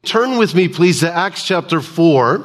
Turn with me, please, to Acts chapter 4.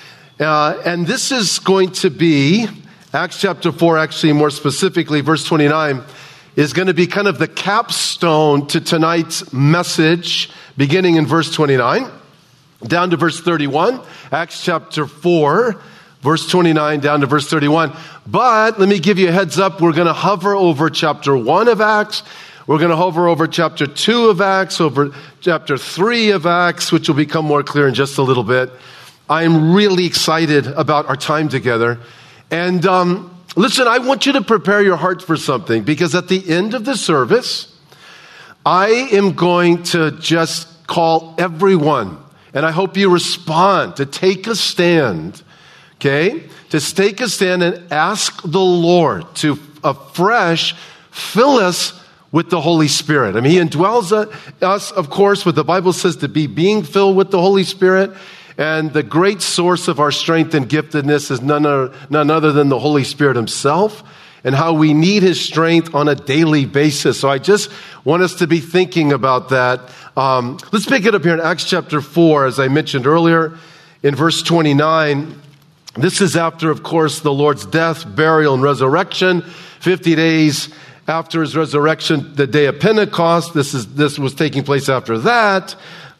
And this is going to be, Acts chapter 4, actually more specifically, verse 29, is going to be kind of the capstone to tonight's message, beginning in verse 29, down to verse 31. Acts chapter 4, verse 29, down to verse 31. But let me give you a heads up. We're going to hover over chapter 1 of Acts. We're going to hover over chapter 2 of Acts, over chapter 3 of Acts, which will become more clear in just a little bit. I'm really excited about our time together. And listen, I want you to prepare your heart for something, because at the end of the service, I am going to just call everyone, and I hope you respond, to take a stand, okay? To take a stand and ask the Lord to afresh fill us with the Holy Spirit. I mean, He indwells us, of course, what the Bible says to be being filled with the Holy Spirit. And the great source of our strength and giftedness is none other than the Holy Spirit Himself, and how we need His strength on a daily basis. So I just want us to be thinking about that. Let's pick it up here in Acts chapter 4, as I mentioned earlier, in verse 29. This is after, of course, the Lord's death, burial, and resurrection. 50 days after His resurrection, the day of Pentecost. This was taking place after that.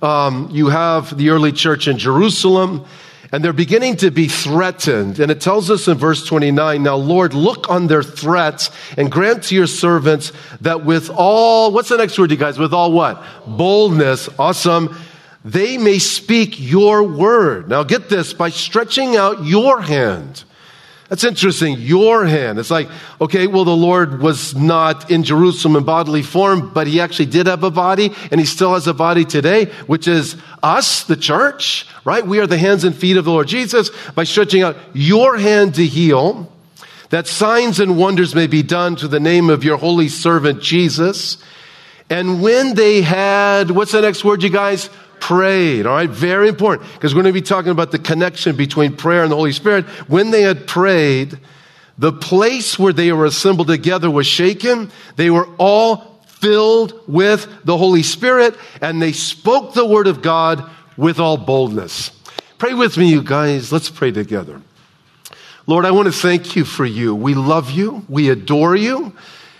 You have the early church in Jerusalem, and they're beginning to be threatened. And it tells us in verse 29, "Now, Lord, look on their threats and grant to your servants that with all," what's the next word, you guys? With all what? Boldness. Awesome. "They may speak your word." Now get this, by stretching out your hand. That's interesting, your hand. It's like, okay, well, the Lord was not in Jerusalem in bodily form, but He actually did have a body, and He still has a body today, which is us, the church, right? We are the hands and feet of the Lord Jesus. By stretching out your hand to heal, that signs and wonders may be done through the name of your holy servant Jesus. And when they had, what's the next word, you guys? Prayed. All right, very important, because we're going to be talking about the connection between prayer and the Holy Spirit. When they had prayed, the place where they were assembled together was shaken. They were all filled with the Holy Spirit, and they spoke the word of God with all boldness. Pray with me, you guys. Let's pray together. Lord, I want to thank you for you. We love you. We adore you.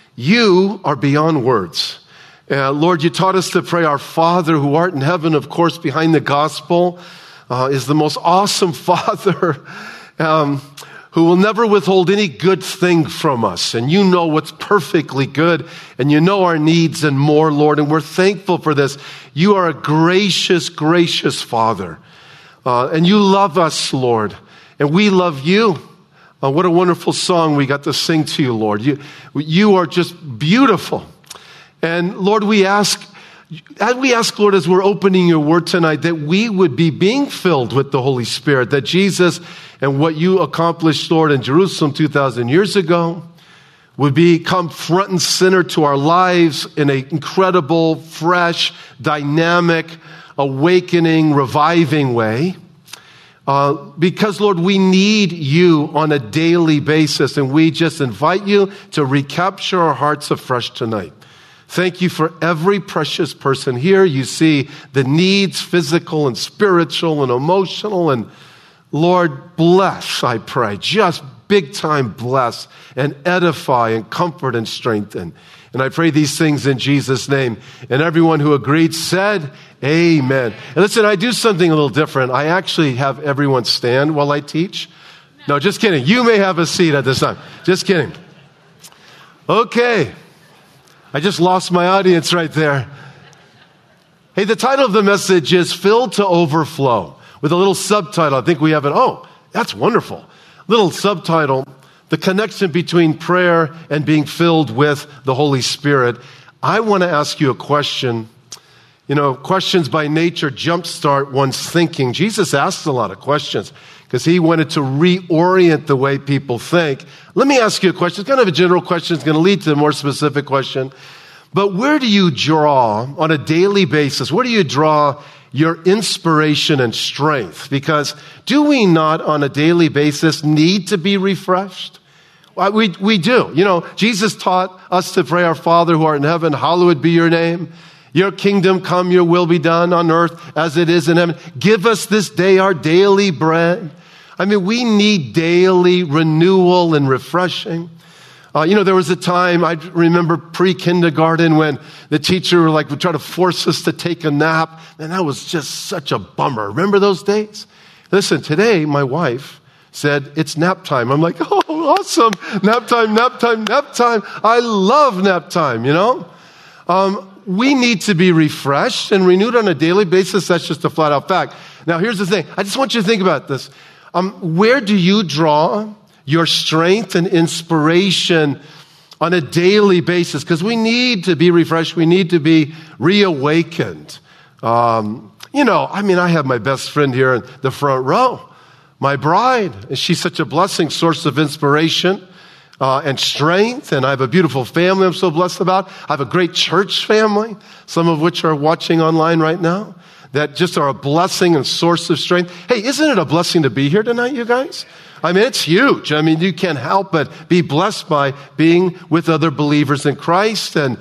You are beyond words. Lord, you taught us to pray, "Our Father who art in heaven." Of course, behind the gospel is the most awesome Father who will never withhold any good thing from us. And you know what's perfectly good, and you know our needs and more, Lord. And we're thankful for this. You are a gracious, gracious Father. And you love us, Lord. And we love you. What a wonderful song we got to sing to you, Lord. You are just beautiful. And Lord, we ask, Lord, as we're opening your word tonight, that we would be being filled with the Holy Spirit, that Jesus and what you accomplished, Lord, in Jerusalem 2,000 years ago would become front and center to our lives in an incredible, fresh, dynamic, awakening, reviving way. Because, Lord, we need you on a daily basis, and we just invite you to recapture our hearts afresh tonight. Thank you for every precious person here. You see the needs, physical and spiritual and emotional. And Lord, bless, I pray. Just big time bless and edify and comfort and strengthen. And I pray these things in Jesus' name. And everyone who agreed said, amen. And listen, I do something a little different. I actually have everyone stand while I teach. No, just kidding. You may have a seat at this time. Just kidding. Okay. I just lost my audience right there. Hey, the title of the message is Filled to Overflow, with a little subtitle. I think we have it. Oh, that's wonderful. Little subtitle, The Connection Between Prayer and Being Filled with the Holy Spirit. I want to ask you a question. You know, questions by nature jumpstart one's thinking. Jesus asked a lot of questions because He wanted to reorient the way people think. Let me ask you a question. It's kind of a general question. It's going to lead to a more specific question. But where do you draw on a daily basis? Where do you draw your inspiration and strength? Because do we not on a daily basis need to be refreshed? We do. You know, Jesus taught us to pray, "Our Father who art in heaven, hallowed be your name." Your kingdom come, your will be done on earth as it is in heaven. Give us this day our daily bread. I mean, we need daily renewal and refreshing. There was a time, I remember pre-kindergarten when the teacher would try to force us to take a nap. And that was just such a bummer. Remember those days? Listen, today my wife said, it's nap time. I'm like, oh, awesome. Nap time, nap time, nap time. I love nap time, We need to be refreshed and renewed on a daily basis. That's just a flat out fact. Now, here's the thing. I just want you to think about this. Where do you draw your strength and inspiration on a daily basis? Because we need to be refreshed. We need to be reawakened. I have my best friend here in the front row, my bride. And she's such a blessing, source of inspiration and strength. And I have a beautiful family I'm so blessed about. I have a great church family, some of which are watching online right now, that just are a blessing and source of strength. Hey, isn't it a blessing to be here tonight, you guys? I mean, it's huge. I mean, you can't help but be blessed by being with other believers in Christ. And,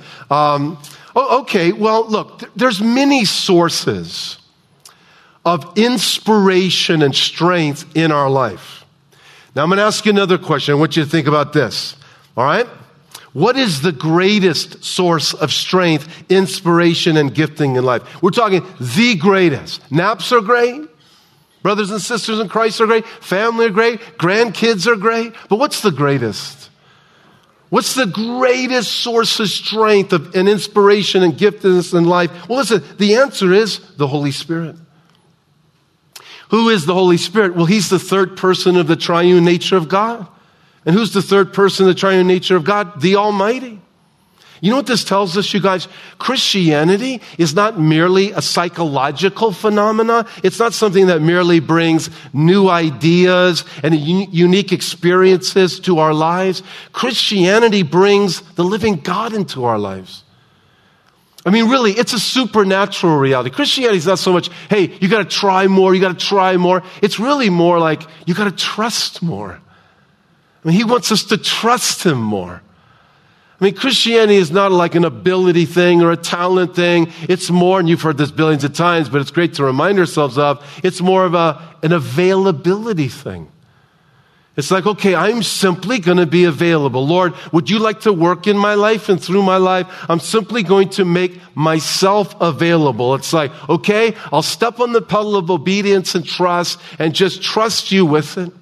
look, there's many sources of inspiration and strength in our life. Now, I'm going to ask you another question. I want you to think about this. All right? What is the greatest source of strength, inspiration, and gifting in life? We're talking the greatest. Naps are great. Brothers and sisters in Christ are great. Family are great. Grandkids are great. But what's the greatest? What's the greatest source of strength and inspiration and giftedness in life? Well, listen, the answer is the Holy Spirit. Who is the Holy Spirit? Well, he's the third person of the triune nature of God. And who's the third person of the triune nature of God? The Almighty. You know what this tells us, you guys? Christianity is not merely a psychological phenomena. It's not something that merely brings new ideas and unique experiences to our lives. Christianity brings the living God into our lives. I mean, really, it's a supernatural reality. Christianity is not so much, hey, you got to try more, you got to try more. It's really more like you got to trust more. I mean, he wants us to trust him more. I mean, Christianity is not like an ability thing or a talent thing. It's more, and you've heard this billions of times, but it's great to remind ourselves of, it's more of an availability thing. It's like, okay, I'm simply going to be available. Lord, would you like to work in my life and through my life? I'm simply going to make myself available. It's like, okay, I'll step on the pedal of obedience and trust and just trust you with it.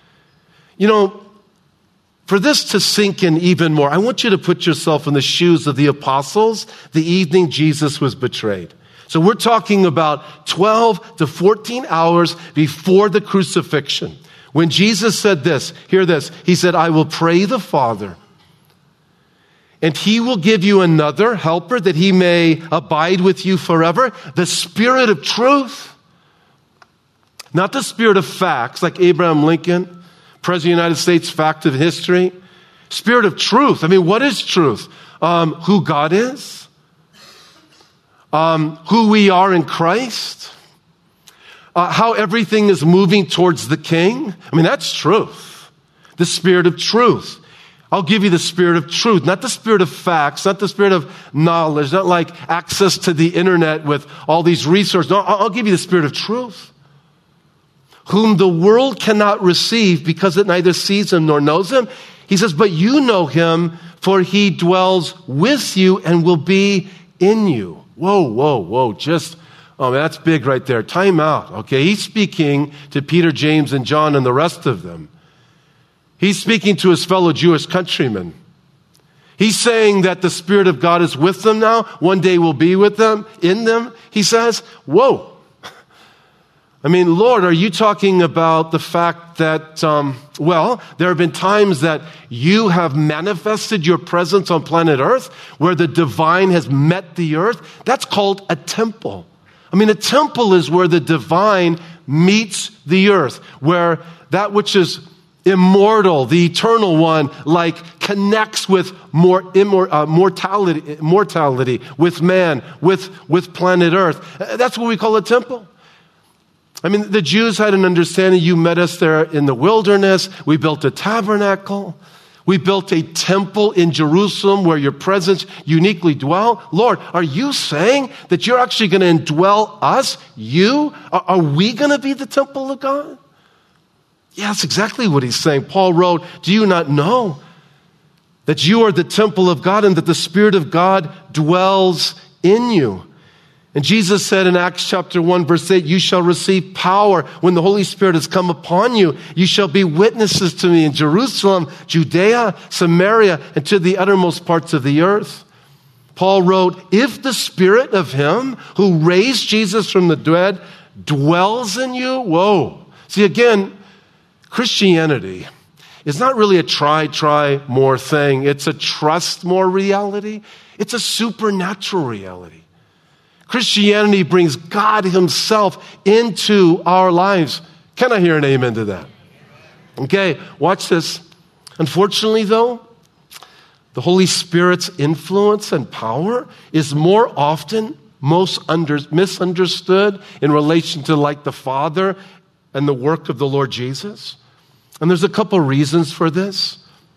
For this to sink in even more, I want you to put yourself in the shoes of the apostles the evening Jesus was betrayed. So we're talking about 12 to 14 hours before the crucifixion. When Jesus said this, hear this, he said, I will pray the Father, and he will give you another helper that he may abide with you forever, the Spirit of truth. Not the spirit of facts like Abraham Lincoln, President of the United States, fact of history. Spirit of truth. I mean, what is truth? Who God is. Who we are in Christ. How everything is moving towards the King. I mean, that's truth. The Spirit of truth. I'll give you the Spirit of truth, not the spirit of facts, not the spirit of knowledge, not like access to the internet with all these resources. No, I'll give you the Spirit of truth. Whom the world cannot receive because it neither sees him nor knows him. He says, but you know him, for he dwells with you and will be in you. Whoa. That's big right there. Time out. Okay, he's speaking to Peter, James, and John and the rest of them. He's speaking to his fellow Jewish countrymen. He's saying that the Spirit of God is with them now. One day will be with them, in them. He says, whoa. I mean, Lord, are you talking about the fact that, there have been times that you have manifested your presence on planet Earth where the divine has met the earth? That's called a temple. I mean, a temple is where the divine meets the earth, where that which is immortal, the eternal one, connects with mortality with man, with planet Earth. That's what we call a temple. I mean, the Jews had an understanding. You met us there in the wilderness. We built a tabernacle. We built a temple in Jerusalem where your presence uniquely dwell. Lord, are you saying that you're actually going to indwell us? You? Are we going to be the temple of God? Yeah, that's exactly what he's saying. Paul wrote, do you not know that you are the temple of God and that the Spirit of God dwells in you? And Jesus said in Acts chapter 1, verse 8, you shall receive power when the Holy Spirit has come upon you. You shall be witnesses to me in Jerusalem, Judea, Samaria, and to the uttermost parts of the earth. Paul wrote, if the Spirit of him who raised Jesus from the dead dwells in you, whoa. See, again, Christianity is not really a try more thing. It's a trust more reality. It's a supernatural reality. Christianity brings God himself into our lives. Can I hear an amen to that? Okay, watch this. Unfortunately, though, the Holy Spirit's influence and power is more often misunderstood in relation to like the Father and the work of the Lord Jesus. And there's a couple reasons for this.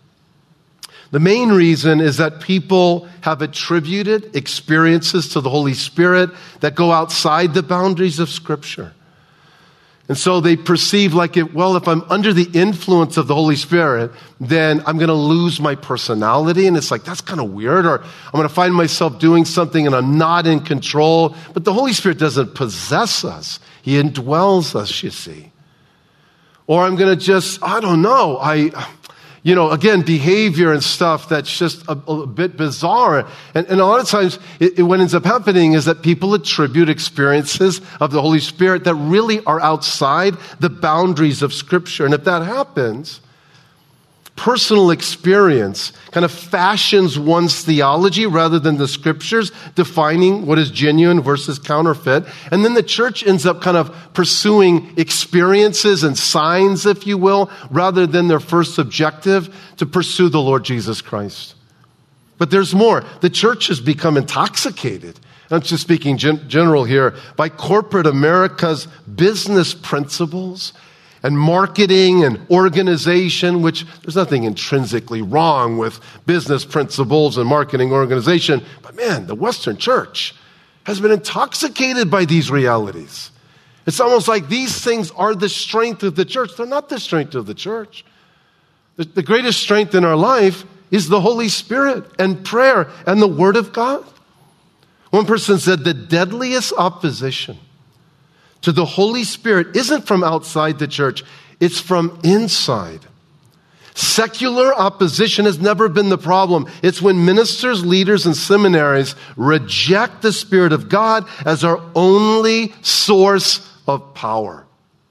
The main reason is that people have attributed experiences to the Holy Spirit that go outside the boundaries of Scripture. And so they perceive like, if I'm under the influence of the Holy Spirit, then I'm going to lose my personality. And it's like, that's kind of weird. Or I'm going to find myself doing something and I'm not in control. But the Holy Spirit doesn't possess us. He indwells us, you see. Or I'm going to just, I don't know, again, behavior and stuff that's just a bit bizarre. And a lot of times, what ends up happening is that people attribute experiences of the Holy Spirit that really are outside the boundaries of Scripture. And if that happens, personal experience kind of fashions one's theology rather than the Scriptures, defining what is genuine versus counterfeit. And then the church ends up kind of pursuing experiences and signs, if you will, rather than their first objective to pursue the Lord Jesus Christ. But there's more. The church has become intoxicated. I'm just speaking general here, by corporate America's business principles and marketing and organization, which there's nothing intrinsically wrong with business principles and marketing organization. But man, the Western church has been intoxicated by these realities. It's almost like these things are the strength of the church. They're not the strength of the church. The greatest strength in our life is the Holy Spirit and prayer and the Word of God. One person said the deadliest opposition to the Holy Spirit isn't from outside the church, it's from inside. Secular opposition has never been the problem. It's when ministers, leaders, and seminaries reject the Spirit of God as our only source of power.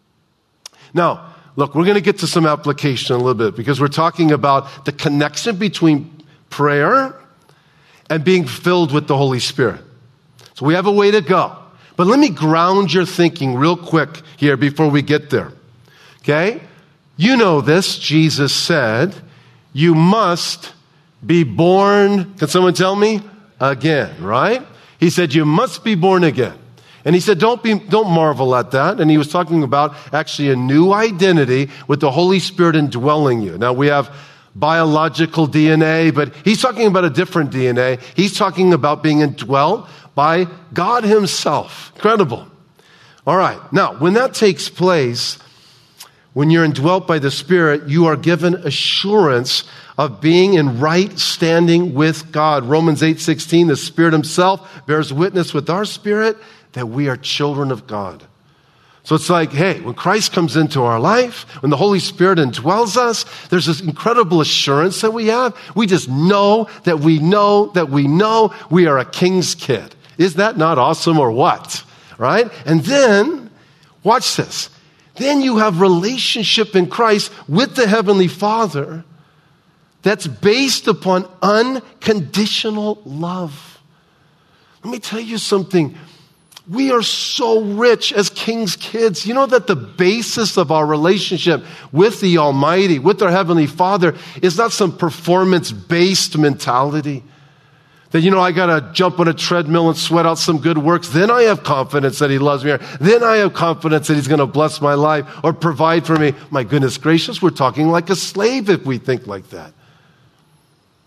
Now, look, we're going to get to some application in a little bit because we're talking about the connection between prayer and being filled with the Holy Spirit. So we have a way to go. But let me ground your thinking real quick here before we get there. Okay? You know this. Jesus said, you must be born, can someone tell me? Again, right? He said, you must be born again. And he said, don't marvel at that. And he was talking about actually a new identity with the Holy Spirit indwelling you. Now we have biological DNA, but he's talking about a different DNA. He's talking about being indwelt by God himself. Incredible. All right. Now, when that takes place, when you're indwelt by the Spirit, you are given assurance of being in right standing with God. Romans 8:16, the Spirit himself bears witness with our spirit that we are children of God. So it's like, hey, when Christ comes into our life, when the Holy Spirit indwells us, there's this incredible assurance that we have. We just know that we know that we know we are a king's kid. Is that not awesome or what? Right? And then, watch this. Then you have relationship in Christ with the Heavenly Father that's based upon unconditional love. Let me tell you something. We are so rich as king's kids. You know that the basis of our relationship with the Almighty, with our Heavenly Father, is not some performance-based mentality. That, I got to jump on a treadmill and sweat out some good works. Then I have confidence that he loves me. Then I have confidence that he's going to bless my life or provide for me. My goodness gracious, we're talking like a slave if we think like that.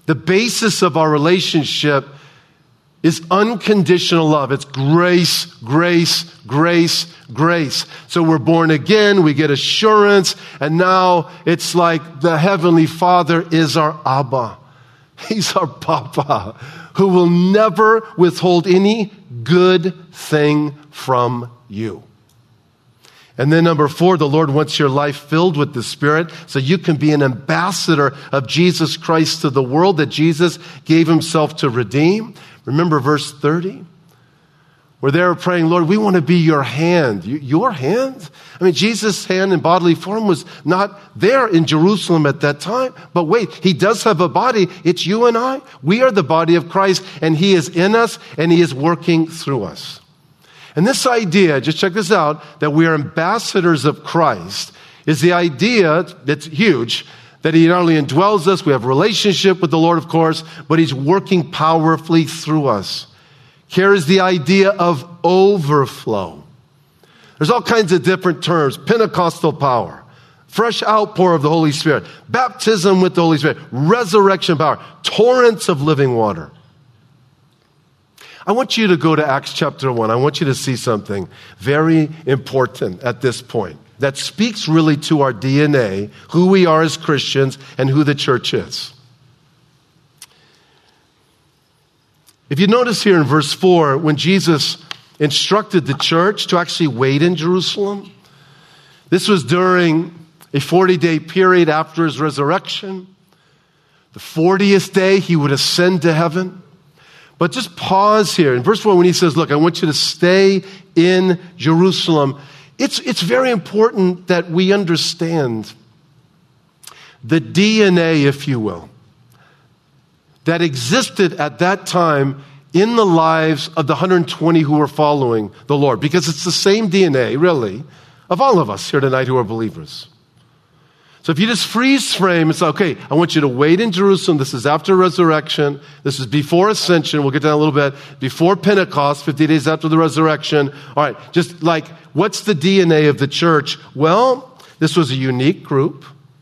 The basis of our relationship is unconditional love. It's grace, grace, grace, grace. So we're born again, we get assurance, and now it's like the Heavenly Father is our Abba. He's our Papa, who will never withhold any good thing from you. And then number 4, the Lord wants your life filled with the Spirit so you can be an ambassador of Jesus Christ to the world that Jesus gave himself to redeem. Remember verse 30? Where they were praying, Lord, we want to be your hand. Your hand? I mean, Jesus' hand in bodily form was not there in Jerusalem at that time. But wait, he does have a body. It's you and I. We are the body of Christ, and he is in us, and he is working through us. And this idea, just check this out, that we are ambassadors of Christ is the idea that's huge, that he not only indwells us, we have a relationship with the Lord, of course, but he's working powerfully through us. Carries the idea of overflow. There's all kinds of different terms. Pentecostal power, fresh outpour of the Holy Spirit, baptism with the Holy Spirit, resurrection power, torrents of living water. I want you to go to Acts chapter 1. I want you to see something very important at this point that speaks really to our DNA, who we are as Christians, and who the church is. If you notice here in verse 4, when Jesus instructed the church to actually wait in Jerusalem, this was during a 40-day period after his resurrection. The 40th day, he would ascend to heaven. But just pause here. In verse 4, when he says, look, I want you to stay in Jerusalem, it's very important that we understand the DNA, if you will, that existed at that time in the lives of the 120 who were following the Lord. Because it's the same DNA, really, of all of us here tonight who are believers. So if you just freeze frame, it's okay, I want you to wait in Jerusalem. This is after resurrection. This is before ascension. We'll get to that in a little bit. Before Pentecost, 50 days after the resurrection. All right, just like, what's the DNA of the church? Well, this was a unique group.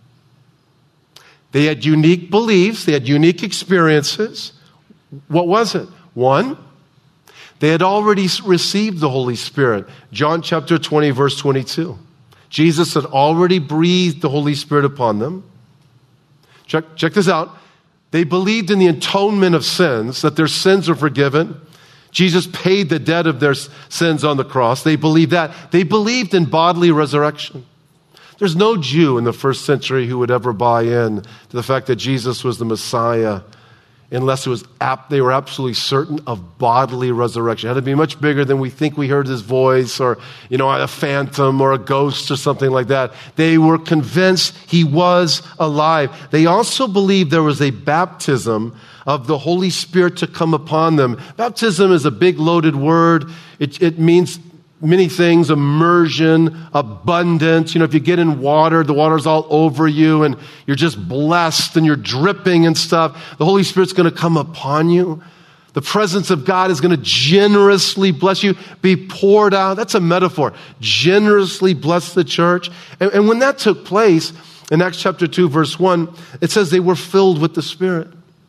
They had unique beliefs. They had unique experiences. What was it? One, they had already received the Holy Spirit. John chapter 20, verse 22. Jesus had already breathed the Holy Spirit upon them. Check this out. They believed in the atonement of sins, that their sins are forgiven. Jesus paid the debt of their sins on the cross. They believed that. They believed in bodily resurrection. There's no Jew in the first century who would ever buy in to the fact that Jesus was the Messiah unless it was they were absolutely certain of bodily resurrection. It had to be much bigger than we think we heard his voice, or, a phantom or a ghost or something like that. They were convinced he was alive. They also believed there was a baptism of the Holy Spirit to come upon them. Baptism is a big loaded word. It means many things: immersion, abundance. If you get in water, the water's all over you and you're just blessed and you're dripping and stuff. The Holy Spirit's going to come upon you. The presence of God is going to generously bless you, be poured out. That's a metaphor. Generously bless the church. And when that took place, in Acts chapter 2, verse 1, it says they were filled with the Spirit.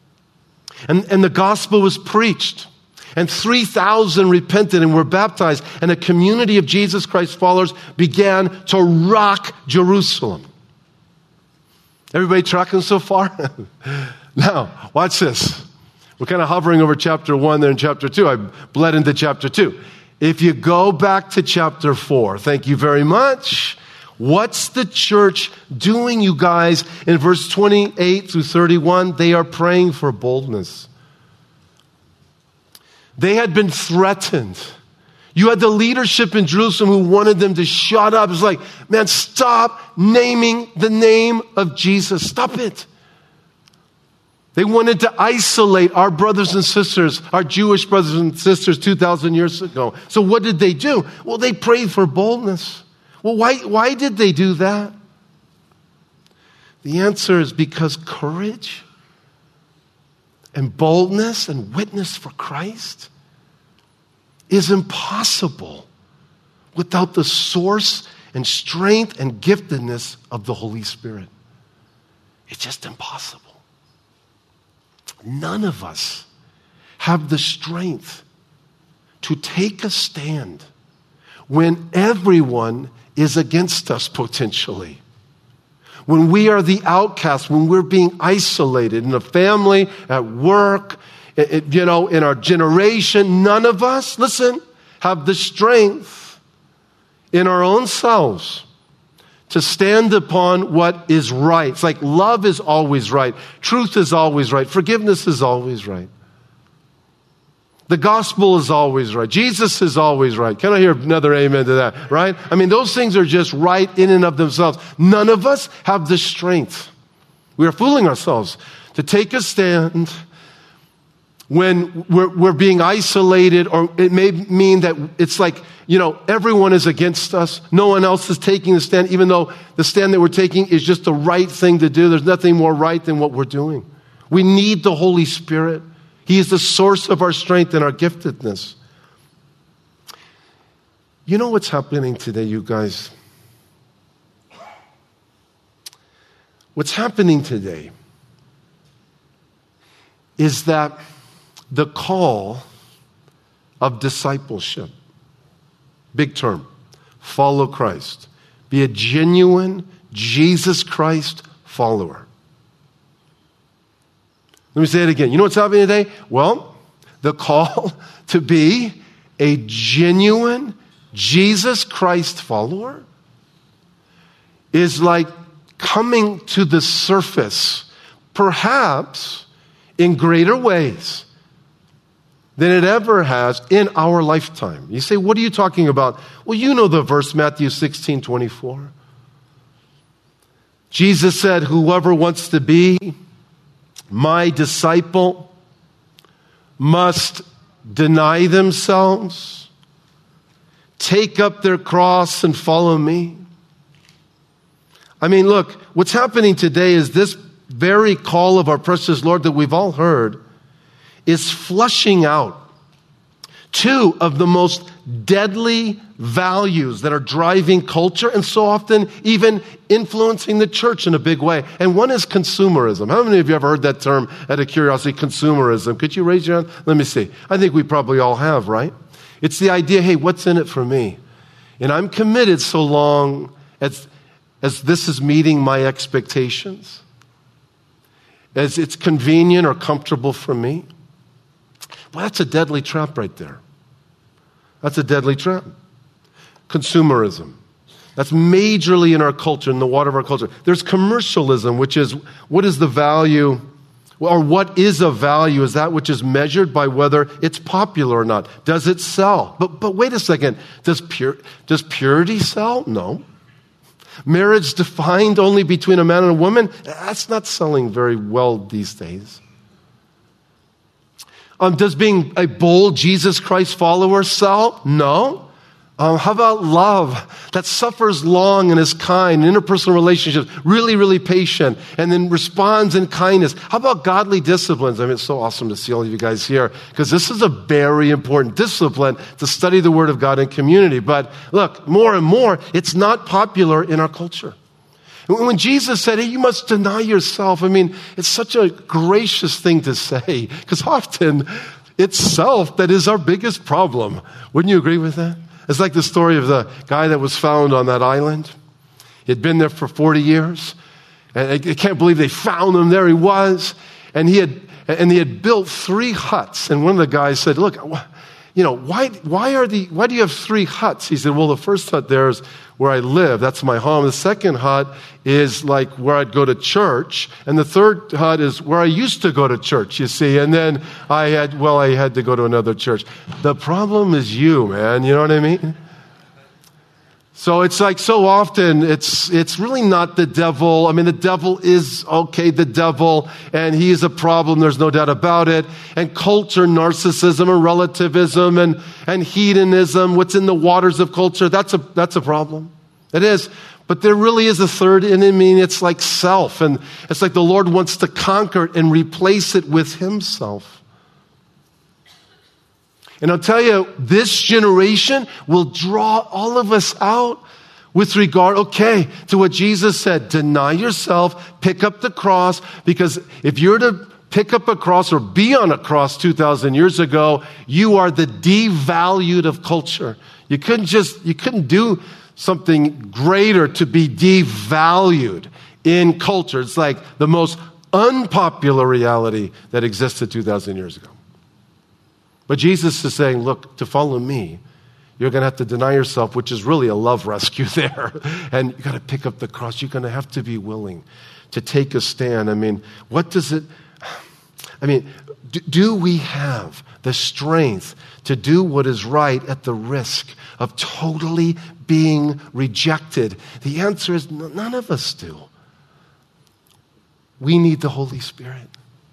And the gospel was preached. And 3,000 repented and were baptized. And a community of Jesus Christ followers began to rock Jerusalem. Everybody tracking so far? Now, watch this. We're kind of hovering over chapter 1 there in chapter 2. I bled into chapter 2. If you go back to chapter 4, thank you very much. What's the church doing, you guys? In verse 28 through 31, they are praying for boldness. They had been threatened. You had the leadership in Jerusalem who wanted them to shut up. It's like, man, stop naming the name of Jesus. Stop it. They wanted to isolate our brothers and sisters, our Jewish brothers and sisters 2,000 years ago. So what did they do? Well, they prayed for boldness. Well, why did they do that? The answer is because courage and boldness and witness for Christ is impossible without the source and strength and giftedness of the Holy Spirit. It's just impossible. none of us have the strength to take a stand when everyone is against us potentially. When we are the outcast, when we're being isolated in a family, at work, in our generation, none of us, listen, have the strength in our own selves to stand upon what is right. It's like love is always right. Truth is always right. Forgiveness is always right. The gospel is always right. Jesus is always right. Can I hear another amen to that, right? I mean, those things are just right in and of themselves. None of us have the strength. We are fooling ourselves to take a stand when we're being isolated, or it may mean that it's like, everyone is against us. No one else is taking the stand, even though the stand that we're taking is just the right thing to do. There's nothing more right than what we're doing. We need the Holy Spirit. He is the source of our strength and our giftedness. You know what's happening today, you guys? What's happening today is that the call of discipleship, big term, follow Christ, be a genuine Jesus Christ follower. Let me say it again. You know what's happening today? Well, the call to be a genuine Jesus Christ follower is like coming to the surface, perhaps in greater ways than it ever has in our lifetime. You say, what are you talking about? Well, you know the verse, Matthew 16:24. Jesus said, whoever wants to be my disciple must deny themselves, take up their cross and follow me. I mean, look, what's happening today is this very call of our precious Lord that we've all heard is flushing out two of the most deadly values that are driving culture and so often even influencing the church in a big way. And one is consumerism. How many of you have heard that term out of curiosity, consumerism? Could you raise your hand? Let me see. I think we probably all have, right? It's the idea, hey, what's in it for me? And I'm committed so long as this is meeting my expectations, as it's convenient or comfortable for me. Well, that's a deadly trap right there. That's a deadly trap. Consumerism. That's majorly in our culture, in the water of our culture. There's commercialism, which is what is the value, or what is of value is that which is measured by whether it's popular or not. Does it sell? But wait a second. Does purity sell? No. Marriage defined only between a man and a woman? That's not selling very well these days. Does being a bold Jesus Christ follower sell? No. How about love that suffers long and is kind, interpersonal relationships, really, really patient, and then responds in kindness? How about godly disciplines? I mean, it's so awesome to see all of you guys here because this is a very important discipline to study the Word of God in community. But look, more and more, it's not popular in our culture. When Jesus said, hey, you must deny yourself, I mean, it's such a gracious thing to say because often it's self that is our biggest problem. Wouldn't you agree with that? It's like the story of the guy that was found on that island. He'd been there for 40 years. And I can't believe they found him. There he was. And he had built 3 huts. And one of the guys said, look, why do you have 3 huts? He said, well, the first hut there is where I live. That's my home. The second hut is like where I'd go to church. And the third hut is where I used to go to church, you see. And then I had to go to another church. The problem is you, man. You know what I mean? So it's like so often it's really not the devil. I mean, the devil is, the devil, and he is a problem. There's no doubt about it. And culture, narcissism, and relativism, and hedonism, what's in the waters of culture, that's a problem. It is. But there really is a third enemy, and it's like self. And it's like the Lord wants to conquer it and replace it with himself. And I'll tell you, this generation will draw all of us out with regard, to what Jesus said. Deny yourself, pick up the cross, because if you're to pick up a cross or be on a cross 2,000 years ago, you are the devalued of culture. You couldn't do something greater to be devalued in culture. It's like the most unpopular reality that existed 2,000 years ago. But Jesus is saying, look, to follow me, you're going to have to deny yourself, which is really a love rescue there. And you got to pick up the cross. You're going to have to be willing to take a stand. Do we have the strength to do what is right at the risk of totally being rejected? The answer is none of us do. We need the Holy Spirit.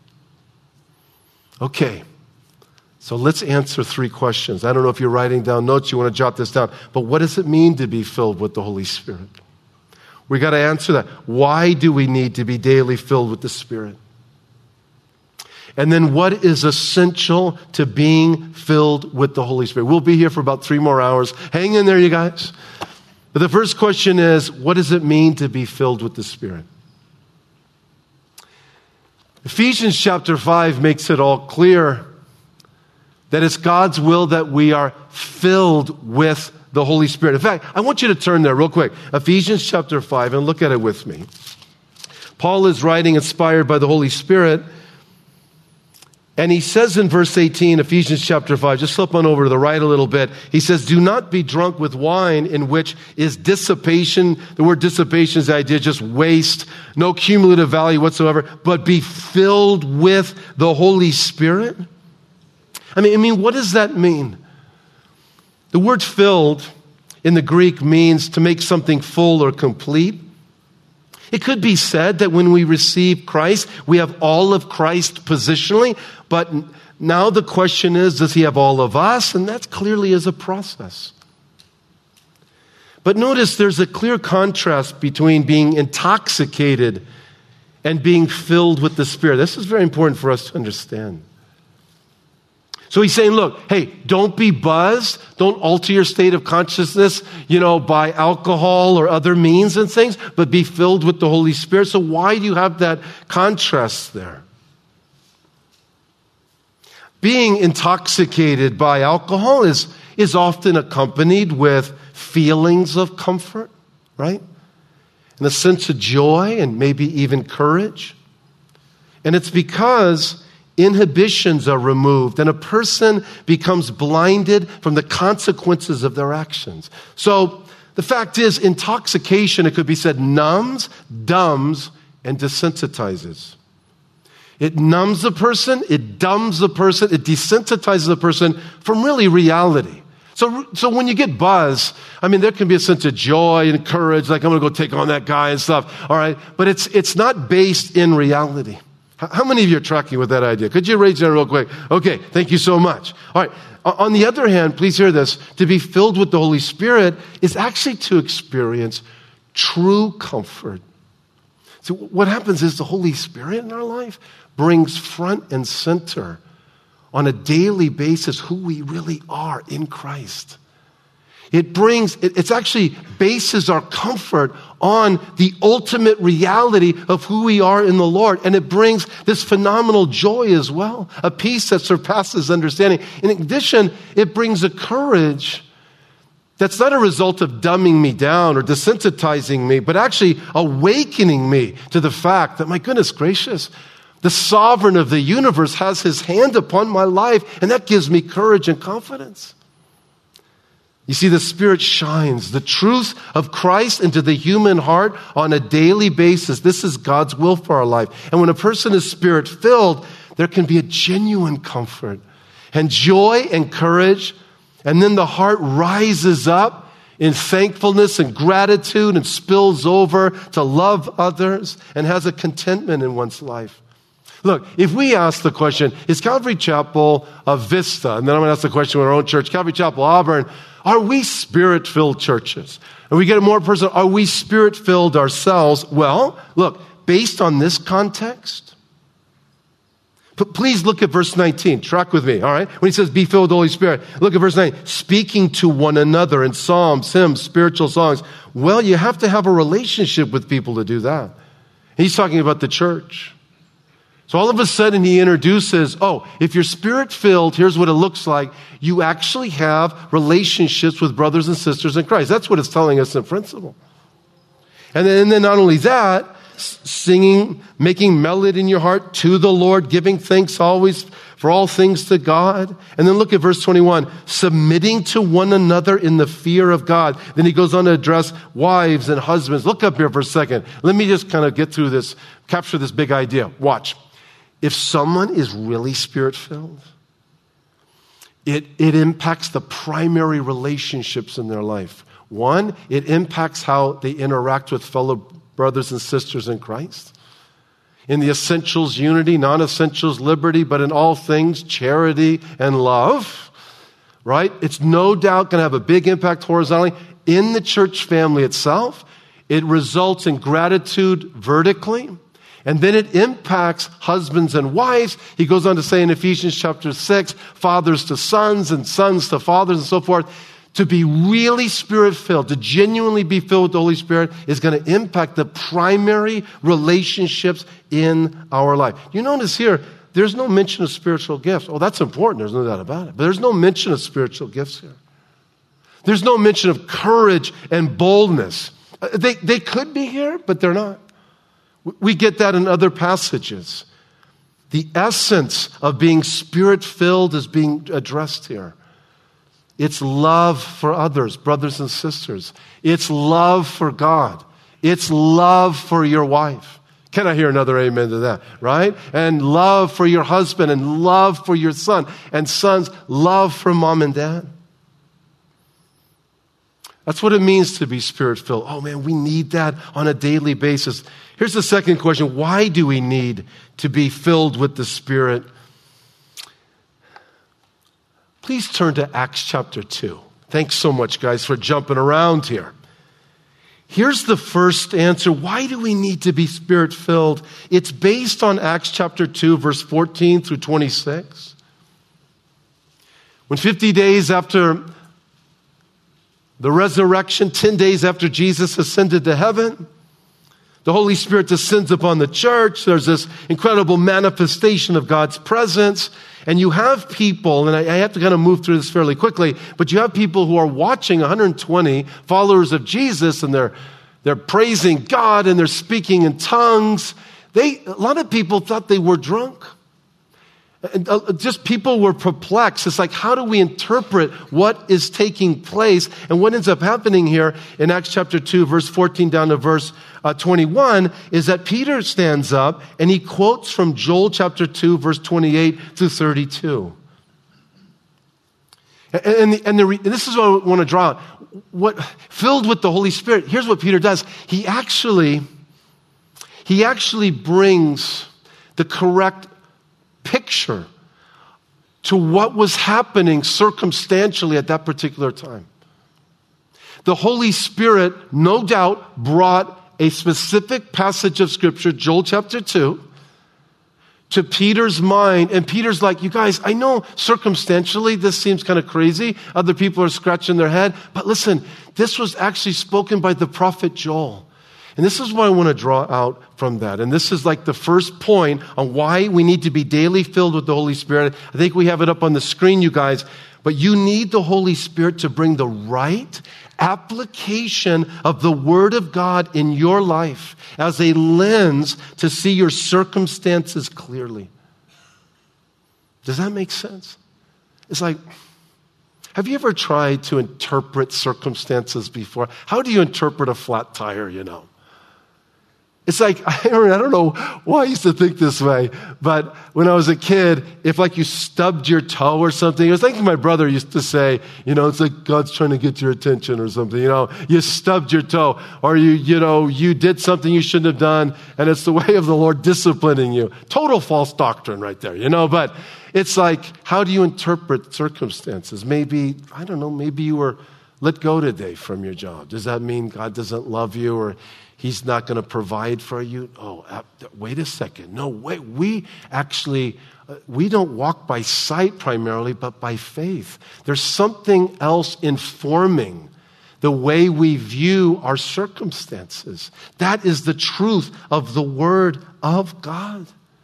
Okay, so let's answer 3 questions. I don't know if you're writing down notes, you want to jot this down, but what does it mean to be filled with the Holy Spirit? We got to answer that. Why do we need to be daily filled with the Spirit? And then what is essential to being filled with the Holy Spirit? We'll be here for about 3 more hours. Hang in there, you guys. But the first question is, what does it mean to be filled with the Spirit? Ephesians chapter 5 makes it all clear that it's God's will that we are filled with the Holy Spirit. In fact, I want you to turn there real quick. Ephesians chapter 5, and look at it with me. Paul is writing inspired by the Holy Spirit, and he says in verse 18, Ephesians chapter 5, just flip on over to the right a little bit. He says, do not be drunk with wine in which is dissipation. The word dissipation is the idea, just waste, no cumulative value whatsoever, but be filled with the Holy Spirit. I mean, what does that mean? The word filled in the Greek means to make something full or complete. It could be said that when we receive Christ, we have all of Christ positionally, but now the question is, does he have all of us? And that clearly is a process. But notice there's a clear contrast between being intoxicated and being filled with the Spirit. This is very important for us to understand. So he's saying, look, hey, don't be buzzed. Don't alter your state of consciousness, by alcohol or other means and things, but be filled with the Holy Spirit. So why do you have that contrast there? Being intoxicated by alcohol is often accompanied with feelings of comfort, right? And a sense of joy and maybe even courage. And it's because inhibitions are removed and a person becomes blinded from the consequences of their actions. So the fact is, intoxication, it could be said, numbs, dumbs, and desensitizes. It numbs the person, it dumbs the person, it desensitizes the person from really reality. So when you get buzzed, there can be a sense of joy and courage, like I'm going to go take on that guy and stuff, all right? But it's not based in reality. How many of you are tracking with that idea? Could you raise your hand real quick? Okay, thank you so much. All right. On the other hand, please hear this. To be filled with the Holy Spirit is actually to experience true comfort. So what happens is the Holy Spirit in our life brings front and center on a daily basis who we really are in Christ. It's actually bases our comfort on the ultimate reality of who we are in the Lord. And it brings this phenomenal joy as well, a peace that surpasses understanding. In addition, it brings a courage that's not a result of dumbing me down or desensitizing me, but actually awakening me to the fact that, my goodness gracious, the sovereign of the universe has his hand upon my life, and that gives me courage and confidence. You see, the Spirit shines the truth of Christ into the human heart on a daily basis. This is God's will for our life. And when a person is Spirit-filled, there can be a genuine comfort and joy and courage. And then the heart rises up in thankfulness and gratitude and spills over to love others and has a contentment in one's life. Look, if we ask the question, is Calvary Chapel a Vista? And then I'm going to ask the question with our own church, Calvary Chapel Auburn, are we Spirit-filled churches? And we get a more personal, are we Spirit-filled ourselves? Well, look, based on this context, please look at verse 19. Track with me, all right? When he says, be filled with the Holy Spirit, look at verse 9. Speaking to one another in psalms, hymns, spiritual songs. Well, you have to have a relationship with people to do that. He's talking about the church. So all of a sudden he introduces, if you're Spirit-filled, here's what it looks like. You actually have relationships with brothers and sisters in Christ. That's what it's telling us in principle. And then not only that, singing, making melody in your heart to the Lord, giving thanks always for all things to God. And then look at verse 21, submitting to one another in the fear of God. Then he goes on to address wives and husbands. Look up here for a second. Let me just kind of get through this, capture this big idea. Watch. If someone is really Spirit-filled, it impacts the primary relationships in their life. One, it impacts how they interact with fellow brothers and sisters in Christ. In the essentials, unity, non-essentials, liberty, but in all things, charity and love, right? It's no doubt going to have a big impact horizontally in the church family itself. It results in gratitude vertically, and then it impacts husbands and wives. He goes on to say in Ephesians chapter 6, fathers to sons and sons to fathers and so forth. To be really Spirit-filled, to genuinely be filled with the Holy Spirit is going to impact the primary relationships in our life. You notice here, there's no mention of spiritual gifts. Oh, that's important. There's no doubt about it. But there's no mention of spiritual gifts here. There's no mention of courage and boldness. They could be here, but they're not. We get that in other passages. The essence of being Spirit-filled is being addressed here. It's love for others, brothers and sisters. It's love for God. It's love for your wife. Can I hear another amen to that, right? And love for your husband and love for your son. And sons, love for mom and dad. That's what it means to be Spirit-filled. Oh man, we need that on a daily basis. Here's the second question. Why do we need to be filled with the Spirit? Please turn to Acts chapter 2. Thanks so much, guys, for jumping around here. Here's the first answer. Why do we need to be Spirit-filled? It's based on Acts chapter 2, verse 14 through 26. When 50 days after the resurrection, 10 days after Jesus ascended to heaven, the Holy Spirit descends upon the church. There's this incredible manifestation of God's presence. And you have people, and I have to kind of move through this fairly quickly, but you have people who are watching 120 followers of Jesus, and they're praising God, and they're speaking in tongues. A lot of people thought they were drunk. And just people were perplexed. It's like, how do we interpret what is taking place? And what ends up happening here in Acts chapter 2, verse 14 down to verse 21 is that Peter stands up and he quotes from Joel chapter 2, verse 28 through 32. And this is what I want to draw out. Filled with the Holy Spirit, here's what Peter does. He actually brings the correct picture to what was happening circumstantially at that particular time. The Holy Spirit, no doubt, brought a specific passage of Scripture, Joel chapter 2, to Peter's mind. And Peter's like, you guys, I know circumstantially this seems kind of crazy. Other people are scratching their head. But listen, this was actually spoken by the prophet Joel. And this is what I want to draw out from that. And this is like the first point on why we need to be daily filled with the Holy Spirit. I think we have it up on the screen, you guys. But you need the Holy Spirit to bring the right application of the Word of God in your life as a lens to see your circumstances clearly. Does that make sense? It's like, have you ever tried to interpret circumstances before? How do you interpret a flat tire, you know? It's like, I don't know why I used to think this way, but when I was a kid, if like you stubbed your toe or something, it was like my brother used to say, you know, it's like God's trying to get your attention or something, you know, you stubbed your toe or you did something you shouldn't have done and it's the way of the Lord disciplining you. Total false doctrine right there, you know, but it's like, how do you interpret circumstances? Maybe, I don't know, maybe you were let go today from your job. Does that mean God doesn't love you or He's not going to provide for you? Oh, wait a second. No, wait. We don't walk by sight primarily, but by faith. There's something else informing the way we view our circumstances. That is the truth of the Word of God.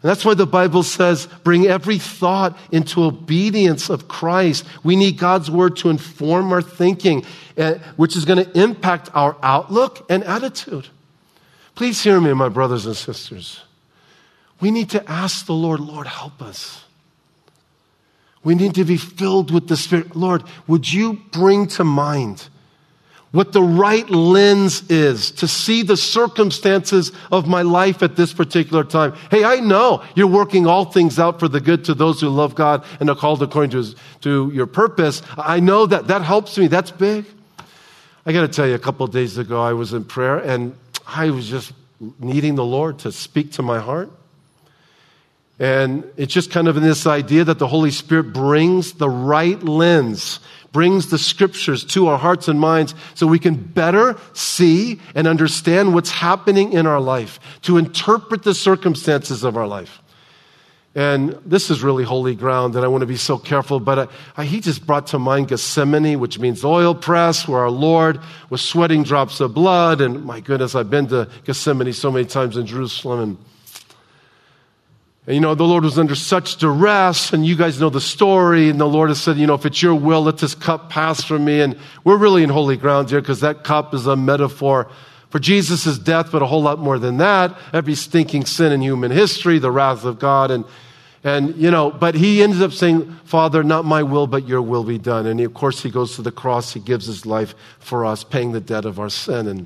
And that's why the Bible says, bring every thought into obedience of Christ. We need God's word to inform our thinking, which is going to impact our outlook and attitude. Please hear me, my brothers and sisters. We need to ask the Lord, Lord, help us. We need to be filled with the Spirit. Lord, would you bring to mind what the right lens is to see the circumstances of my life at this particular time? Hey, I know you're working all things out for the good to those who love God and are called according to your purpose. I know that helps me. That's big. I got to tell you, a couple of days ago, I was in prayer and I was just needing the Lord to speak to my heart. And it's just kind of in this idea that the Holy Spirit brings the right lens, brings the scriptures to our hearts and minds so we can better see and understand what's happening in our life, to interpret the circumstances of our life. And this is really holy ground, and I want to be so careful, but he just brought to mind Gethsemane, which means oil press, where our Lord was sweating drops of blood. And my goodness, I've been to Gethsemane so many times in Jerusalem, and you know, the Lord was under such duress, and you guys know the story, and the Lord has said, you know, if it's your will, let this cup pass from me. And we're really in holy ground here because that cup is a metaphor for Jesus' death, but a whole lot more than that. Every stinking sin in human history, the wrath of God. And you know, but he ended up saying, Father, not my will, but your will be done. And of course, he goes to the cross. He gives his life for us, paying the debt of our sin.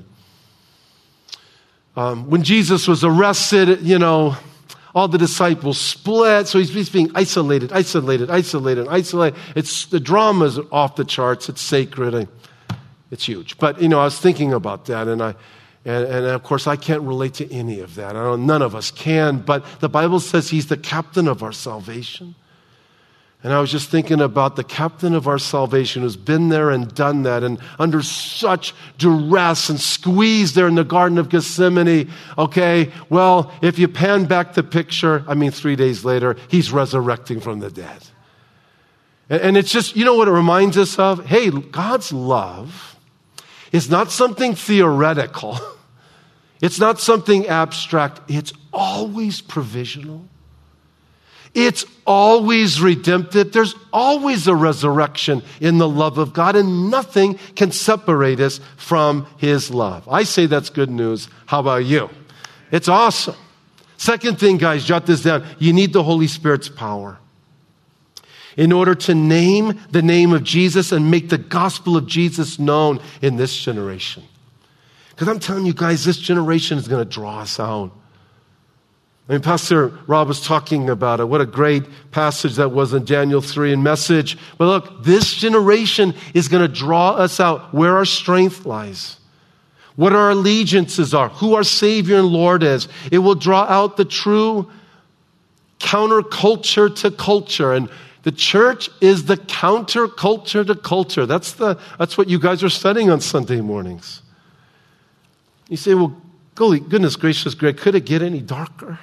And when Jesus was arrested, you know, all the disciples split, so he's being isolated. It's the drama's off the charts. It's sacred. It's huge. But you know, I was thinking about that, and of course, I can't relate to any of that. None of us can. But the Bible says he's the captain of our salvation. And I was just thinking about the captain of our salvation who's been there and done that, and under such duress and squeezed there in the Garden of Gethsemane. Okay, well, if you pan back the picture, 3 days later, he's resurrecting from the dead. And it's just, you know what it reminds us of? Hey, God's love is not something theoretical. It's not something abstract. It's always provisional. It's always redemptive. There's always a resurrection in the love of God, and nothing can separate us from his love. I say that's good news. How about you? It's awesome. Second thing, guys, jot this down. You need the Holy Spirit's power in order to name the name of Jesus and make the gospel of Jesus known in this generation. Because I'm telling you guys, this generation is going to draw us out. Pastor Rob was talking about it. What a great passage that was in Daniel 3 and Message. But look, this generation is going to draw us out where our strength lies, what our allegiances are, who our Savior and Lord is. It will draw out the true counterculture to culture. And the church is the counterculture to culture. That's what you guys are studying on Sunday mornings. You say, well, goodness gracious, Greg, could it get any darker?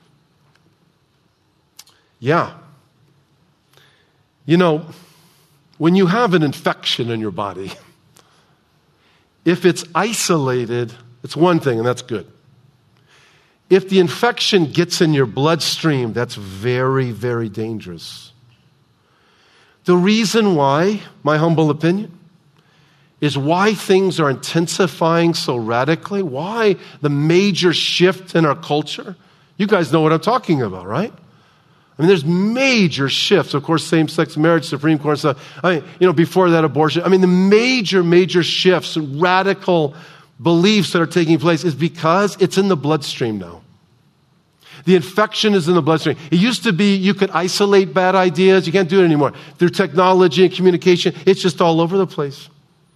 Yeah. You know, when you have an infection in your body, if it's isolated, it's one thing, and that's good. If the infection gets in your bloodstream, that's very, very dangerous. The reason why, my humble opinion, is why things are intensifying so radically, why the major shift in our culture. You guys know what I'm talking about, right? There's major shifts. Of course, same-sex marriage, Supreme Court stuff. Before that, abortion. The major shifts, radical beliefs that are taking place is because it's in the bloodstream now. The infection is in the bloodstream. It used to be you could isolate bad ideas. You can't do it anymore. Through technology and communication, it's just all over the place.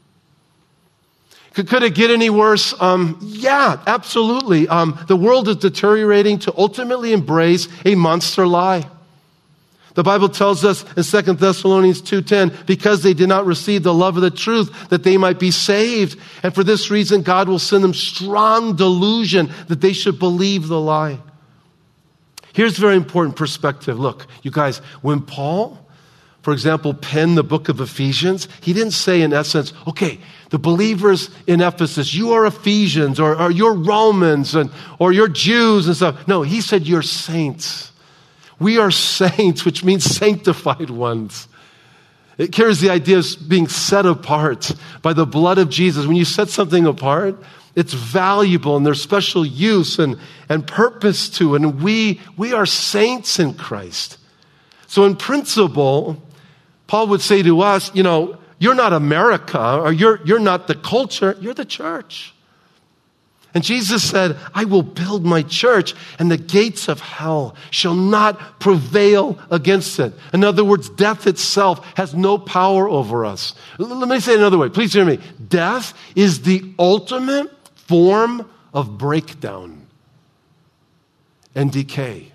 Could it get any worse? Yeah, absolutely. The world is deteriorating to ultimately embrace a monster lie. The Bible tells us in 2 Thessalonians 2:10, because they did not receive the love of the truth, that they might be saved. And for this reason, God will send them strong delusion that they should believe the lie. Here's a very important perspective. Look, you guys, when Paul for example, penned the book of Ephesians, he didn't say in essence, okay, the believers in Ephesus, you are Ephesians or you're Romans or you're Jews and stuff. No, he said you're saints. We are saints, which means sanctified ones. It carries the idea of being set apart by the blood of Jesus. When you set something apart, it's valuable and there's special use and purpose to it. And we are saints in Christ. So in principle, Paul would say to us, you're not America or you're not the culture, you're the church. And Jesus said, I will build my church and the gates of hell shall not prevail against it. In other words, death itself has no power over us. Let me say it another way. Please hear me. Death is the ultimate form of breakdown and decay.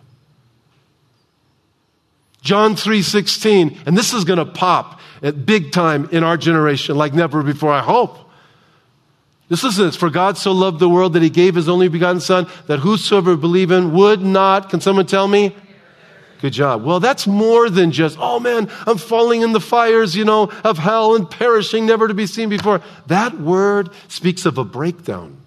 John 3:16, and this is going to pop at big time in our generation like never before, I hope. This is this. For God so loved the world that he gave his only begotten son, that whosoever believe in would not, can someone tell me? Good job. Well, that's more than just, oh man, I'm falling in the fires, of hell and perishing, never to be seen before. That word speaks of a breakdown.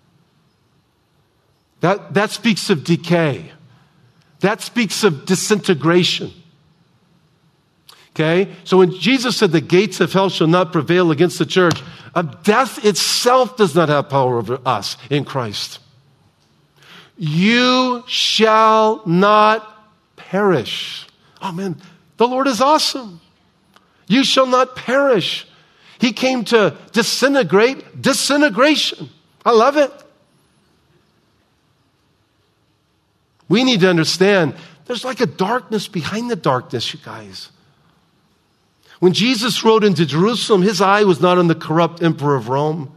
That speaks of decay. That speaks of disintegration. Okay? So when Jesus said the gates of hell shall not prevail against the church, death itself does not have power over us in Christ. You shall not perish. Oh man, the Lord is awesome. You shall not perish. He came to disintegrate disintegration. I love it. We need to understand there's like a darkness behind the darkness, you guys. When Jesus rode into Jerusalem, his eye was not on the corrupt emperor of Rome.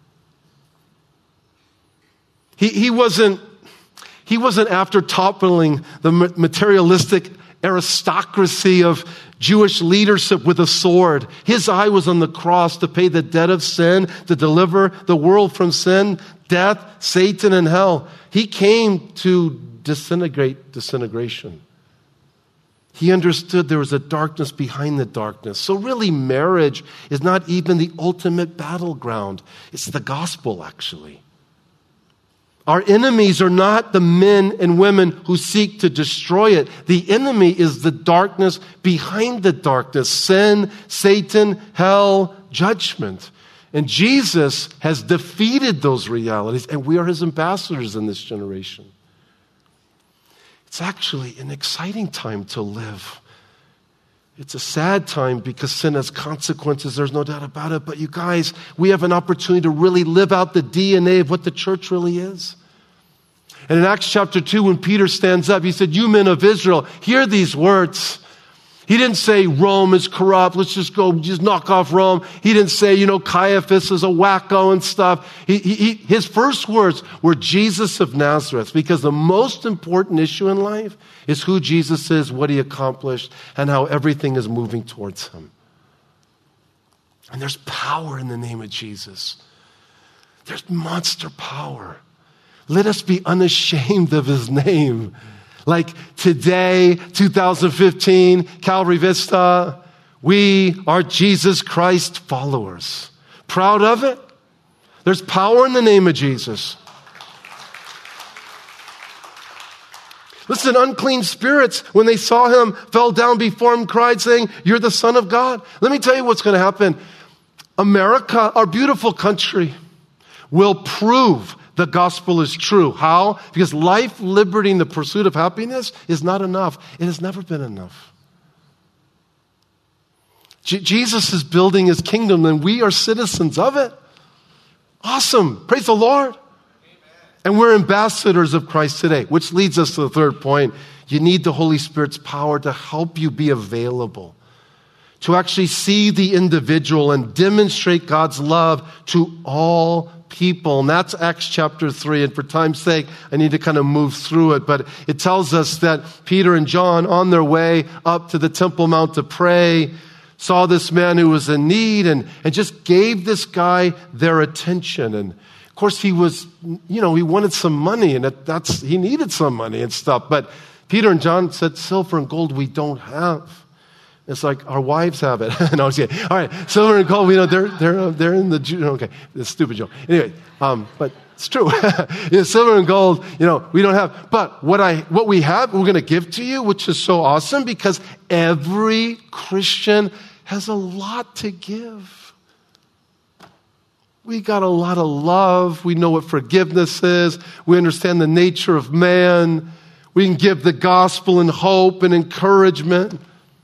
He wasn't after toppling the materialistic aristocracy of Jewish leadership with a sword. His eye was on the cross to pay the debt of sin, to deliver the world from sin, death, Satan, and hell. He came to disintegration. He understood there was a darkness behind the darkness. So really, marriage is not even the ultimate battleground. It's the gospel, actually. Our enemies are not the men and women who seek to destroy it. The enemy is the darkness behind the darkness. Sin, Satan, hell, judgment. And Jesus has defeated those realities, and we are his ambassadors in this generation. It's actually an exciting time to live. It's a sad time because sin has consequences. There's no doubt about it. But you guys, we have an opportunity to really live out the DNA of what the church really is. And in Acts chapter 2, when Peter stands up, he said, you men of Israel, hear these words. He didn't say Rome is corrupt. Let's just knock off Rome. He didn't say, Caiaphas is a wacko and stuff. His first words were Jesus of Nazareth, because the most important issue in life is who Jesus is, what he accomplished, and how everything is moving towards him. And there's power in the name of Jesus. There's monster power. Let us be unashamed of his name. Like today, 2015, Calvary Vista, we are Jesus Christ followers. Proud of it? There's power in the name of Jesus. Listen, unclean spirits, when they saw him, fell down before him, cried, saying, you're the Son of God. Let me tell you what's going to happen. America, our beautiful country, will prove the gospel is true. How? Because life, liberty, and the pursuit of happiness is not enough. It has never been enough. Jesus is building his kingdom, and we are citizens of it. Awesome. Praise the Lord. Amen. And we're ambassadors of Christ today, which leads us to the third point. You need the Holy Spirit's power to help you be available, to actually see the individual and demonstrate God's love to all people. And that's Acts chapter 3. And for time's sake, I need to kind of move through it. But it tells us that Peter and John, on their way up to the Temple Mount to pray, saw this man who was in need and just gave this guy their attention. And of course, he was, he wanted some money, and he needed some money and stuff. But Peter and John said, silver and gold we don't have, It's like our wives have it. No, I'm just kidding. All right, silver and gold, they're in the, okay, it's a stupid joke. Anyway, but it's true. Silver and gold, we don't have. But what we have, we're going to give to you, which is so awesome because every Christian has a lot to give. We got a lot of love. We know what forgiveness is. We understand the nature of man. We can give the gospel and hope and encouragement.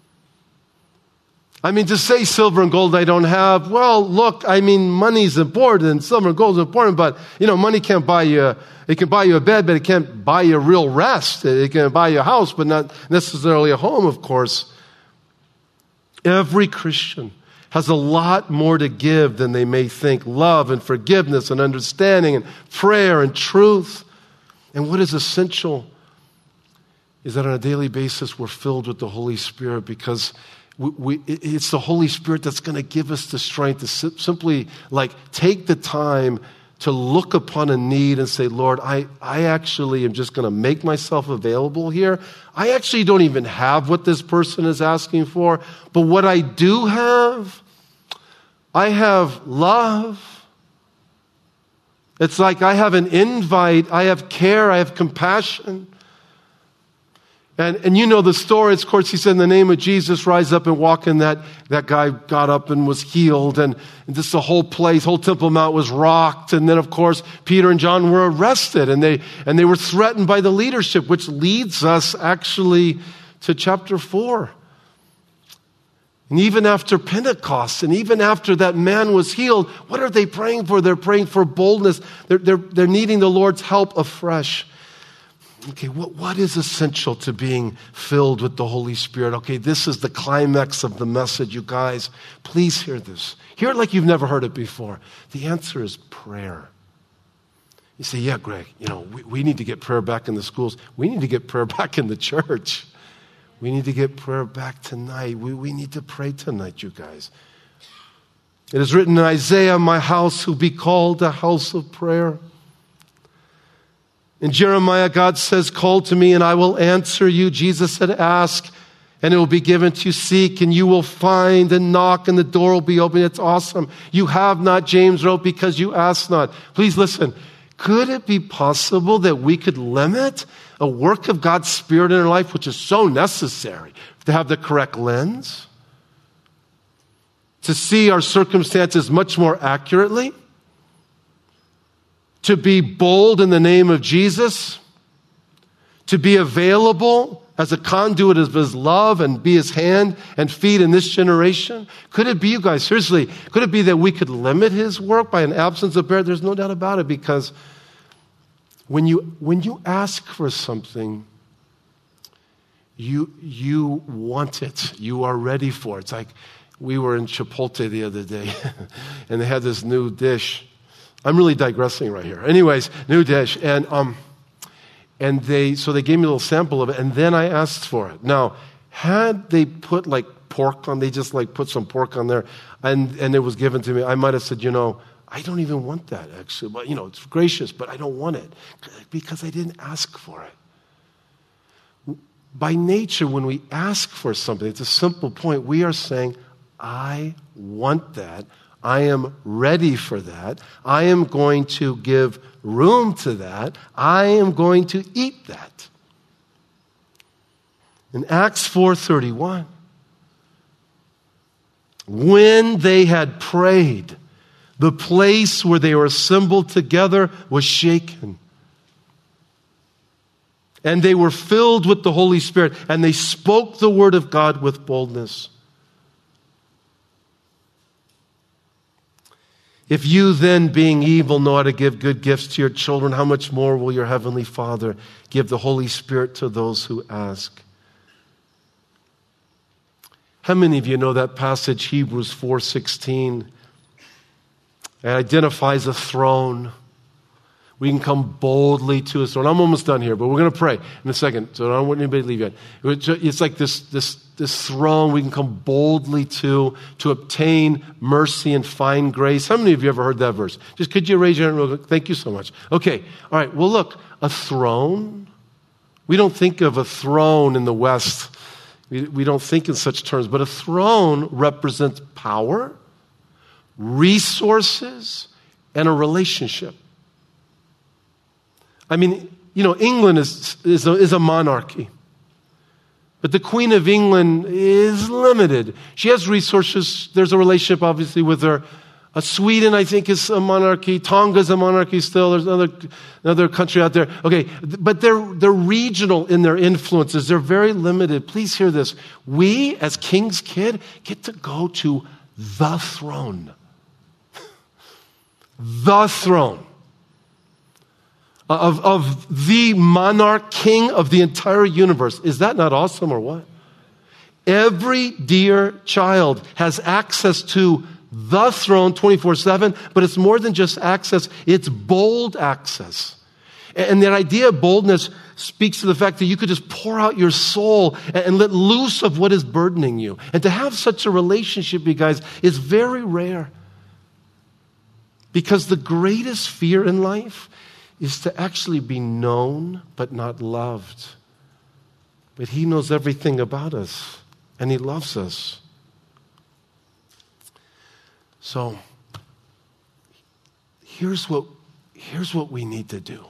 To say silver and gold I don't have, well, look, money's important, silver and gold is important, but, money can't buy you, it can buy you a bed, but it can't buy you real rest. It can buy you a house, but not necessarily a home, of course. Every Christian has a lot more to give than they may think. Love and forgiveness and understanding and prayer and truth. And what is essential is that on a daily basis we're filled with the Holy Spirit because it's the Holy Spirit that's going to give us the strength to simply take the time to look upon a need and say, Lord, I actually am just going to make myself available here. I actually don't even have what this person is asking for, but what I do have, I have love. It's like I have an invite, I have care, I have compassion. And you know the story. Of course, he said, in the name of Jesus, rise up and walk. And that guy got up and was healed. And just the whole place, whole Temple Mount was rocked. And then, of course, Peter and John were arrested. And they were threatened by the leadership, which leads us actually to chapter 4. And even after Pentecost, and even after that man was healed, what are they praying for? They're praying for boldness. They're needing the Lord's help afresh. Okay, what is essential to being filled with the Holy Spirit? Okay, this is the climax of the message, you guys. Please hear this. Hear it like you've never heard it before. The answer is prayer. You say, yeah, Greg, we need to get prayer back in the schools. We need to get prayer back in the church. We need to get prayer back tonight. We need to pray tonight, you guys. It is written in Isaiah, my house will be called a house of prayer. In Jeremiah, God says, call to me and I will answer you. Jesus said, ask and it will be given to you. Seek and you will find, and knock and the door will be open. It's awesome. You have not, James wrote, because you ask not. Please listen. Could it be possible that we could limit a work of God's Spirit in our life, which is so necessary to have the correct lens, to see our circumstances much more accurately, to be bold in the name of Jesus, to be available as a conduit of His love and be His hand and feet in this generation? Could it be, you guys, seriously, could it be that we could limit His work by an absence of prayer? There's no doubt about it, because when you ask for something, you want it. You are ready for it. It's like we were in Chipotle the other day, and they had this new dish. I'm really digressing right here. Anyways, new dish. And they gave me a little sample of it, and then I asked for it. Now, had they put pork on, they just put some pork on there, and it was given to me, I might have said, I don't even want that actually. But, it's gracious, but I don't want it because I didn't ask for it. By nature, when we ask for something, it's a simple point. We are saying, I want that. I am ready for that. I am going to give room to that. I am going to eat that. In Acts 4:31, when they had prayed, the place where they were assembled together was shaken. And they were filled with the Holy Spirit, and they spoke the word of God with boldness. If you then, being evil, know how to give good gifts to your children, how much more will your heavenly Father give the Holy Spirit to those who ask? How many of you know that passage, Hebrews 4:16? It identifies a throne. We can come boldly to His throne. I'm almost done here, but we're going to pray in a second, so I don't want anybody to leave yet. It's like this throne we can come boldly to obtain mercy and find grace. How many of you ever heard that verse? Just could you raise your hand real quick? Thank you so much. Okay, all right. Well, look, a throne. We don't think of a throne in the West, We don't think in such terms, but a throne represents power, resources, and a relationship. I mean, England is a monarchy. But the Queen of England is limited. She has resources. There's a relationship, obviously, with her. Sweden, I think, is a monarchy. Tonga is a monarchy still. There's another country out there. Okay, but they're regional in their influences. They're very limited. Please hear this. We, as King's Kid, get to go to the throne. The throne of the monarch, king of the entire universe. Is that not awesome or what? Every dear child has access to the throne 24/7, but it's more than just access, it's bold access. And that idea of boldness speaks to the fact that you could just pour out your soul and let loose of what is burdening you. And to have such a relationship, you guys, is very rare. Because the greatest fear in life is to actually be known but not loved. But He knows everything about us, and He loves us. So, here's what we need to do.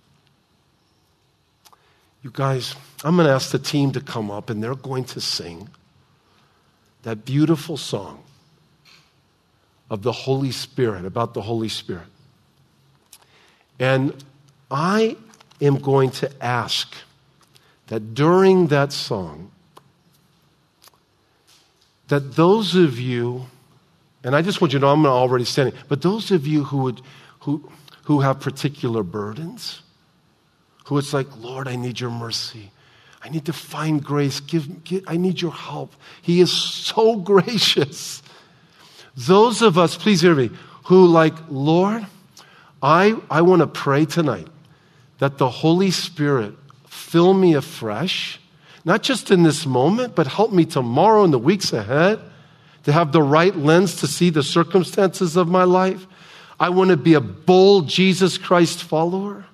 You guys, I'm going to ask the team to come up, and they're going to sing that beautiful song of the Holy Spirit, about the Holy Spirit. And I am going to ask that during that song, that those of you, and I just want you to know I'm not already standing, but those of you who have particular burdens, who it's like, Lord, I need your mercy. I need to find grace. I need your help. He is so gracious. Those of us, please hear me, who like, Lord, I want to pray tonight that the Holy Spirit fill me afresh, not just in this moment, but help me tomorrow and the weeks ahead to have the right lens to see the circumstances of my life. I want to be a bold Jesus Christ follower.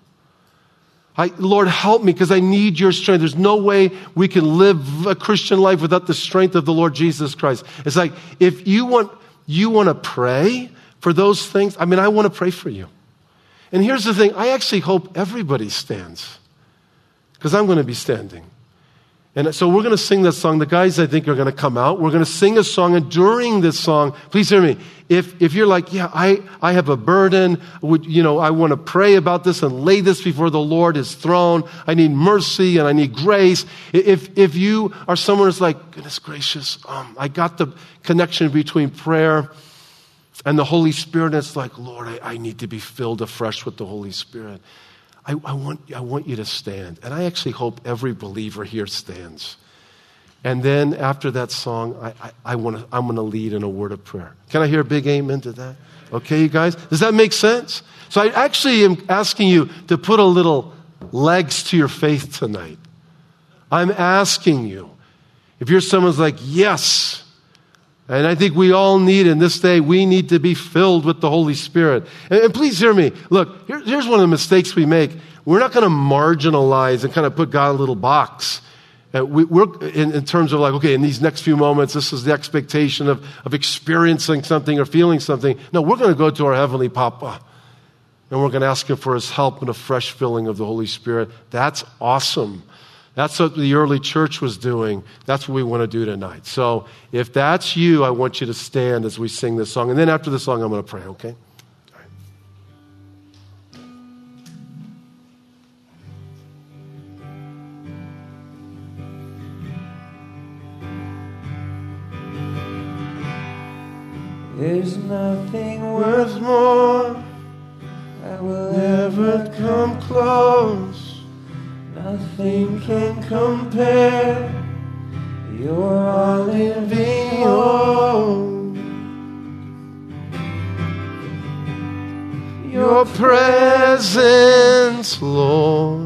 Lord, help me because I need your strength. There's no way we can live a Christian life without the strength of the Lord Jesus Christ. It's like, if you want to pray for those things, I want to pray for you. And here's the thing, I actually hope everybody stands because I'm going to be standing. And so we're going to sing this song. The guys, I think, are going to come out. We're going to sing a song, and during this song, please hear me. If you're like, yeah, I have a burden, I want to pray about this and lay this before the Lord, His throne. I need mercy and I need grace. If you are someone who's like, goodness gracious, I got the connection between prayer and the Holy Spirit, and it's like, Lord, I need to be filled afresh with the Holy Spirit. I want you to stand. And I actually hope every believer here stands. And then after that song, I'm going to lead in a word of prayer. Can I hear a big amen to that? Okay, you guys? Does that make sense? So I actually am asking you to put a little legs to your faith tonight. I'm asking you, if you're someone who's like, yes, and I think we all need, in this day, we need to be filled with the Holy Spirit. And please hear me. Look, here's one of the mistakes we make. We're not going to marginalize and kind of put God in a little box. We're in terms of like, okay, in these next few moments, this is the expectation of experiencing something or feeling something. No, we're going to go to our Heavenly Papa. And we're going to ask Him for His help and a fresh filling of the Holy Spirit. That's awesome. That's what the early church was doing. That's what we want to do tonight. So if that's you, I want you to stand as we sing this song. And then after the song, I'm going to pray, okay? All right. There's nothing worth more that will ever come close. Nothing can compare. You're our living hope. Your presence, Lord.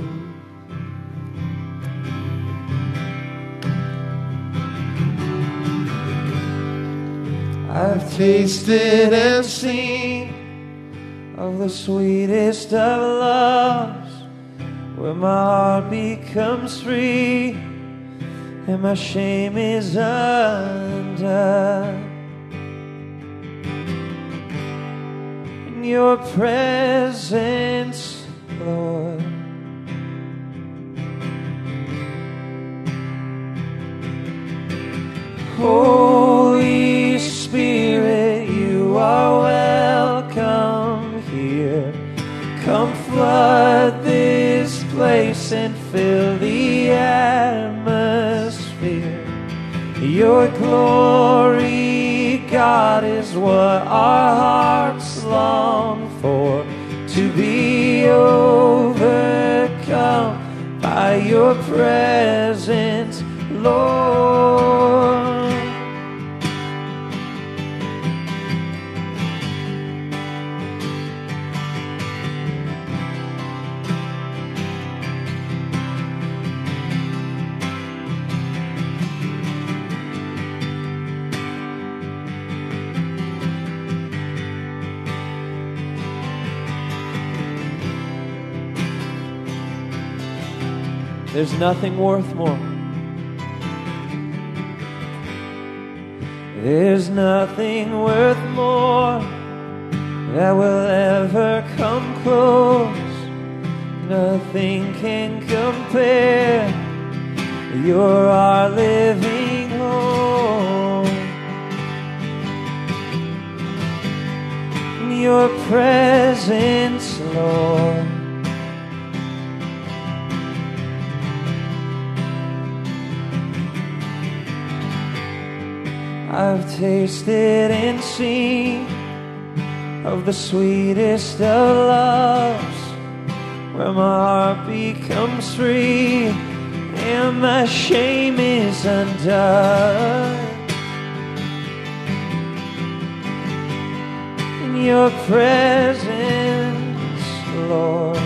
I've tasted and seen of the sweetest of loves, where my heart becomes free and my shame is undone. In your presence, Lord, Holy Spirit, you are welcome here. Come flood this place and fill the atmosphere. Your glory, God, is what our hearts long for, to be overcome by your presence, Lord. There's nothing worth more. There's nothing worth more that will ever come close. Nothing can compare. You're our living hope. In your presence, Lord, I've tasted and seen of the sweetest of loves, where my heart becomes free and my shame is undone. In your presence, Lord,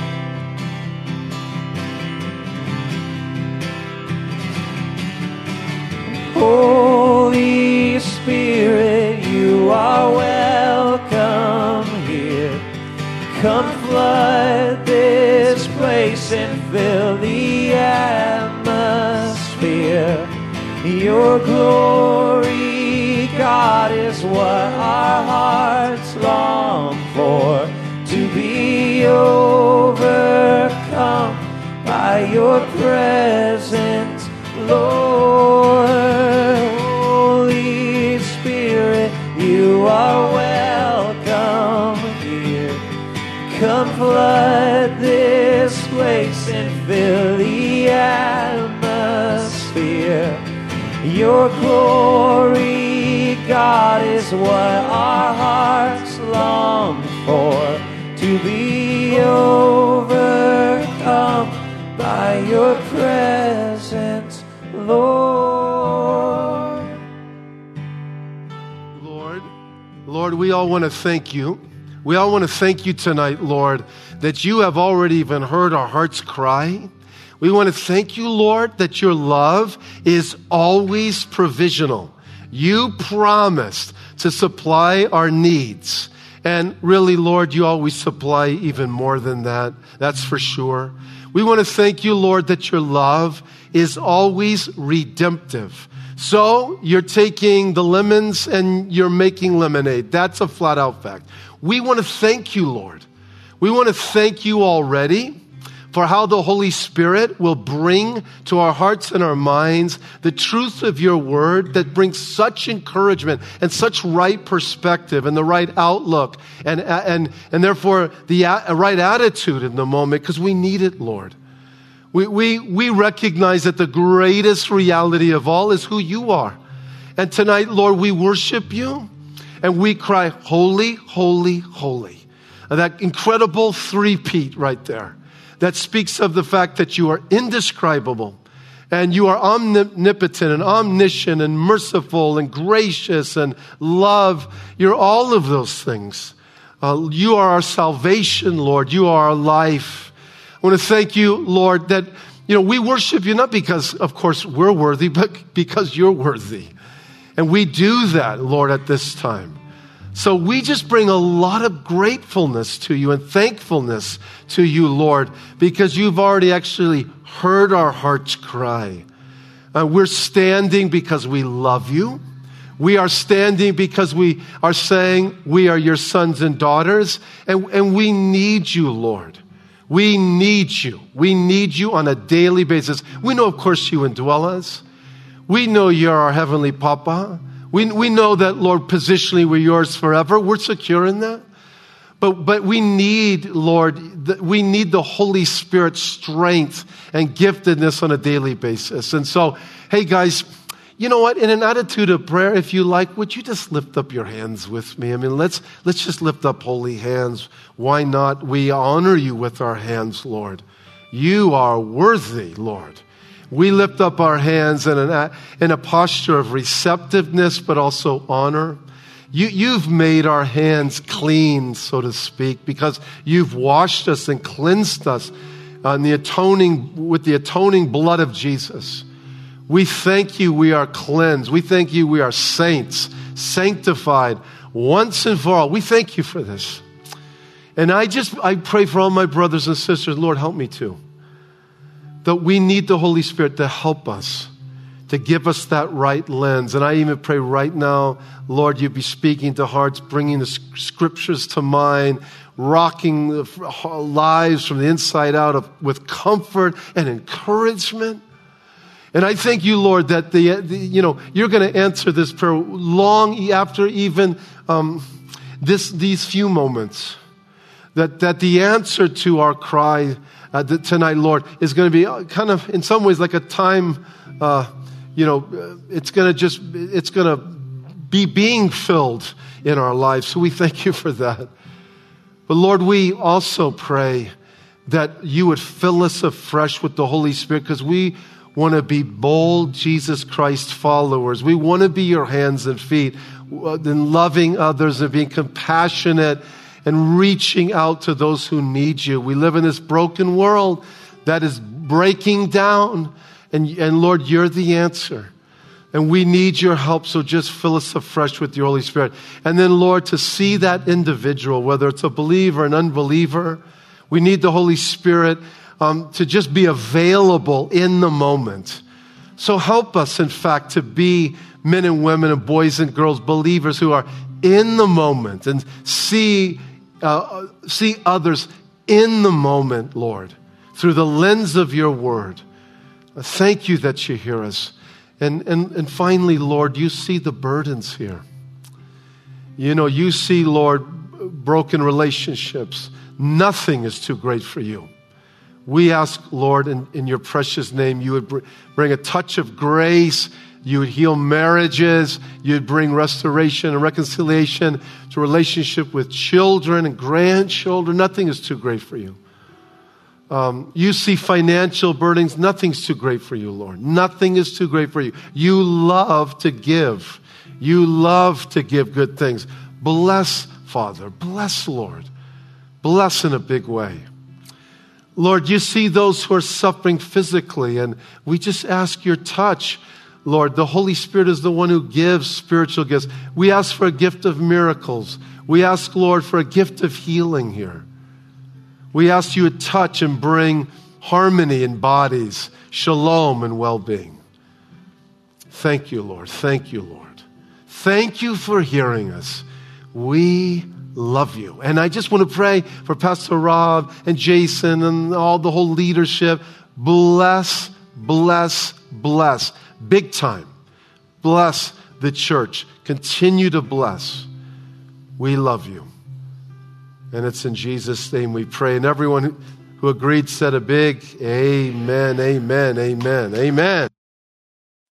Holy Spirit, you are welcome here. Come flood this place and fill the atmosphere. Your glory, God, is what our hearts long for, to be overcome by your presence, Lord. Holy Spirit, you are welcome here. Come flood this place and fill the atmosphere. Your glory, God, is what our hearts long for, to be overcome by your presence, Lord. Lord, we all want to thank you. We all want to thank you tonight, Lord, that you have already even heard our hearts cry. We want to thank you, Lord, that your love is always provisional. You promised to supply our needs. And really, Lord, you always supply even more than that. That's for sure. We want to thank you, Lord, that your love is always redemptive. So you're taking the lemons and you're making lemonade. That's a flat out fact. We want to thank you, Lord. We want to thank you already for how the Holy Spirit will bring to our hearts and our minds the truth of your word that brings such encouragement and such right perspective and the right outlook and therefore the right attitude in the moment, because we need it, Lord. We recognize that the greatest reality of all is who you are. And tonight, Lord, we worship you and we cry, holy, holy, holy. That incredible three-peat right there that speaks of the fact that you are indescribable and you are omnipotent and omniscient and merciful and gracious and love. You're all of those things. You are our salvation, Lord. You are our life. I want to thank you, Lord, that we worship you not because, of course, we're worthy, but because you're worthy. And we do that, Lord, at this time. So we just bring a lot of gratefulness to you and thankfulness to you, Lord, because you've already actually heard our hearts cry. We're standing because we love you. We are standing because we are saying we are your sons and daughters, and we need you, Lord. We need you. We need you on a daily basis. We know, of course, you indwell us. We know you're our heavenly Papa. We know that, Lord, positionally we're yours forever. We're secure in that. But we need, Lord, we need the Holy Spirit's strength and giftedness on a daily basis. And so, hey guys, you know what? In an attitude of prayer, if you like, would you just lift up your hands with me? I mean, let's just lift up holy hands. Why not? We honor you with our hands, Lord. You are worthy, Lord. We lift up our hands in a posture of receptiveness, but also honor. You've made our hands clean, so to speak, because you've washed us and cleansed us with the atoning blood of Jesus. We thank you we are cleansed. We thank you we are saints, sanctified once and for all. We thank you for this. And I pray for all my brothers and sisters, Lord, help me too. That we need the Holy Spirit to help us, to give us that right lens. And I even pray right now, Lord, you be speaking to hearts, bringing the scriptures to mind, rocking the lives from the inside out with comfort and encouragement. And I thank you, Lord, that you're going to answer this prayer long after even these few moments. That the answer to our cry tonight, Lord, is going to be kind of in some ways like a time. It's going to be being filled in our lives. So we thank you for that. But Lord, we also pray that you would fill us afresh with the Holy Spirit, because we want to be bold Jesus Christ followers. We want to be your hands and feet in loving others and being compassionate and reaching out to those who need you. We live in this broken world that is breaking down, and Lord, you're the answer. And we need your help, so just fill us afresh with your Holy Spirit. And then, Lord, to see that individual, whether it's a believer or an unbeliever, we need the Holy Spirit to just be available in the moment. So help us, in fact, to be men and women and boys and girls, believers who are in the moment and see others in the moment, Lord, through the lens of your word. Thank you that you hear us. And finally, Lord, you see the burdens here. You see, Lord, broken relationships. Nothing is too great for you. We ask, Lord, in your precious name, you would bring a touch of grace. You would heal marriages. You would bring restoration and reconciliation to relationship with children and grandchildren. Nothing is too great for you. You see financial burdens. Nothing's too great for you, Lord. Nothing is too great for you. You love to give. You love to give good things. Bless, Father. Bless, Lord. Bless in a big way. Lord, you see those who are suffering physically, and we just ask your touch. Lord, the Holy Spirit is the one who gives spiritual gifts. We ask for a gift of miracles. We ask, Lord, for a gift of healing here. We ask you to touch and bring harmony in bodies, shalom and well-being. Thank you, Lord. Thank you, Lord. Thank you for hearing us. We love you. And I just want to pray for Pastor Rob and Jason and all the whole leadership. Bless, bless, bless. Big time. Bless the church. Continue to bless. We love you. And it's in Jesus' name we pray. And everyone who agreed said a big amen, amen, amen, amen.